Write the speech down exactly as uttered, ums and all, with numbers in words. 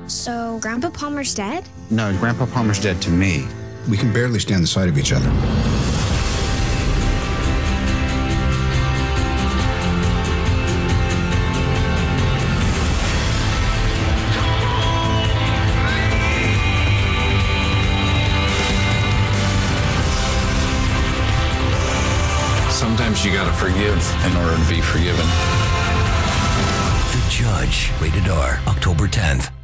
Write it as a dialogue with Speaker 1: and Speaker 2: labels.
Speaker 1: So, Grandpa Palmer's dead?
Speaker 2: No, Grandpa Palmer's dead to me.
Speaker 3: We can barely stand the sight of each other.
Speaker 4: Sometimes you gotta forgive in order to be forgiven.
Speaker 5: The Judge, rated R, October tenth.